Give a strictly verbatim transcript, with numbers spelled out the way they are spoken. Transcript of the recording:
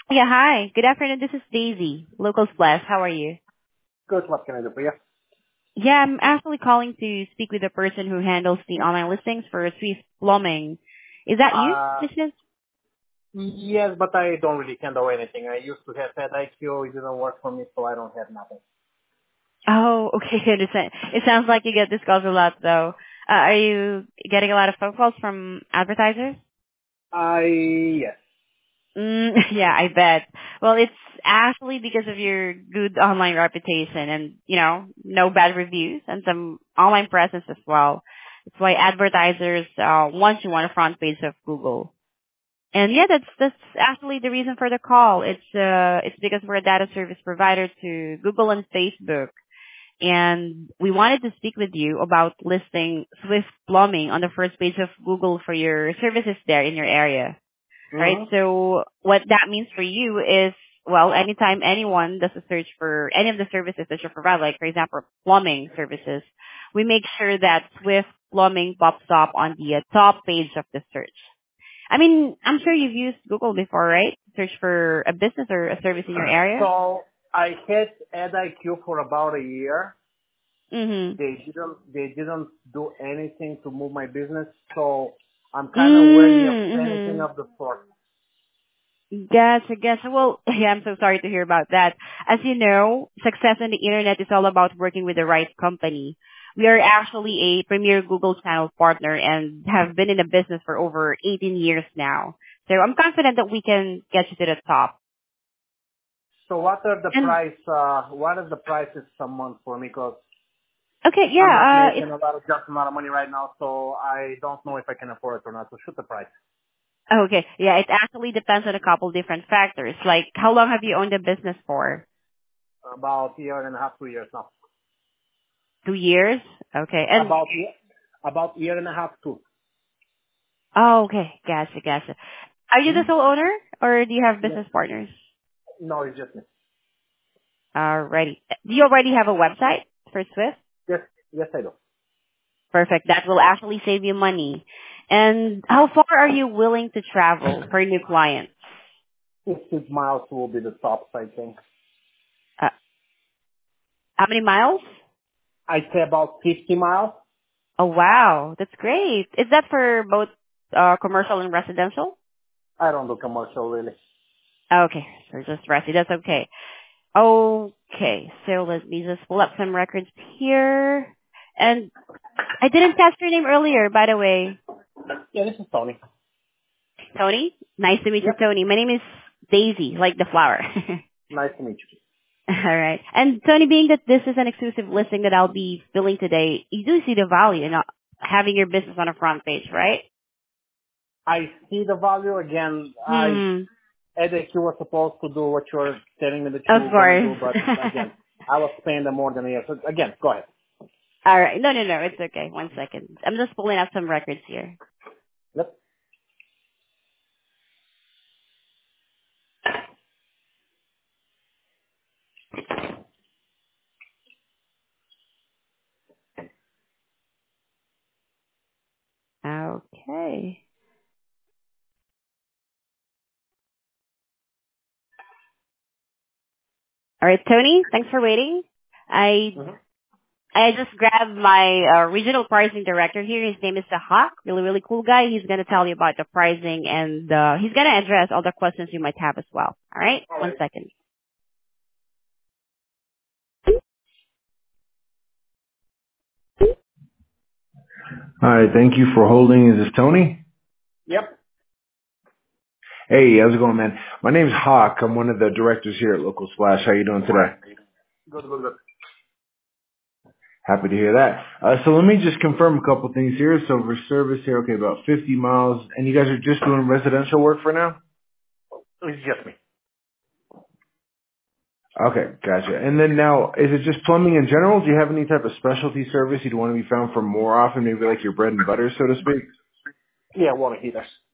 Yeah, hi. Good afternoon. This is Daisy, Local Splash. How are you? Good. What can I do for you? Yeah, I'm actually calling to speak with the person who handles the online listings for Swiss Plumbing. Is that you, Uh, Missus? yes, but I don't really handle anything. I used to have had I Q. It didn't work for me, so I don't have nothing. Oh, okay. I understand. It sounds like you get this calls a lot, though. Uh, are you getting a lot of phone calls from advertisers? I, yes. Mm, yeah, I bet. Well, it's actually because of your good online reputation and, you know, no bad reviews and some online presence as well. That's why advertisers uh, want you on the front page of Google. And yeah, that's that's actually the reason for the call. It's uh it's because we're a data service provider to Google and Facebook, and we wanted to speak with you about listing Swift Plumbing on the first page of Google for your services there in your area. Right? Mm-hmm. So what that means for you is, well, anytime anyone does a search for any of the services that you provide, like for example, plumbing services, we make sure that Swift Plumbing pops up on the uh, top page of the search. I mean, I'm sure you've used Google before, right? Search for a business or a service in your area. So I had Ad I Q for about a year. Mhm. They didn't, they didn't do anything to move my business, so I'm kind of wary of Mm. anything Mhm. of the sort. Gotcha, gotcha. Well, yeah, I'm so sorry to hear about that. As you know, success on the internet is all about working with the right company. We are actually a premier Google channel partner and have been in the business for over eighteen years now. So I'm confident that we can get you to the top. So what are the And price, uh, what are the prices a month for me? Because okay, I'm not yeah, uh, making a lot of, just a lot of money right now, so I don't know if I can afford it or not. So shoot the price. Okay. Yeah, it actually depends on a couple different factors. Like, how long have you owned the business for? About a year and a half, two years now. Two years? Okay. And, About ye- about year and a half, two. oh, okay. Gotcha, gotcha. Are you the Hmm? sole owner or do you have No, business partners? no, it's just me. Alrighty. Do you already have a website for Swift? Yes, yes, I do. Perfect. That will actually save you money. And how far are you willing to travel for new clients? fifty miles will be the top, I think. Uh, how many miles? I'd say about fifty miles. Oh wow, that's great. Is that for both uh, commercial and residential? I don't do commercial really. Okay, so just resi. That's okay. Okay, so let me just pull up some records here. And I didn't catch your name earlier, by the way. Yeah, this is Tony. Tony? Nice to meet you, Yep. Tony. My name is Daisy, like the flower. Nice to meet you. All right. And Tony, being that this is an exclusive listing that I'll be filling today, you do see the value in uh, having your business on a front page, right? I see the value again. I Hmm. Ed A Q was supposed to do what you're telling me that Of you're gonna course. do, but again, I was paying them more than a year. So again, go ahead. All right. No, no, no. It's okay. One second. I'm just pulling up some records here. Yep. Okay. All right, Tony, thanks for waiting. I Mm-hmm. I just grabbed my uh, regional pricing director here. His name is Sahak. Really, really cool guy. He's going to tell you about the pricing and uh, he's going to address all the questions you might have as well. All right? All One right. second. Hi, thank you for holding. Is this Tony? Yep. Hey, how's it going, man? My name's Hawk. I'm one of the directors here at Local Splash. How you doing today? Good, good, good. Happy to hear that. Uh, so let me just confirm a couple things here. So for service here, okay, about fifty miles, and you guys are just doing residential work for now? It's just me. Okay, gotcha. And then now, is it just plumbing in general? Do you have any type of specialty service you'd want to be found for more often, maybe like your bread and butter, so to speak? Yeah, water heaters.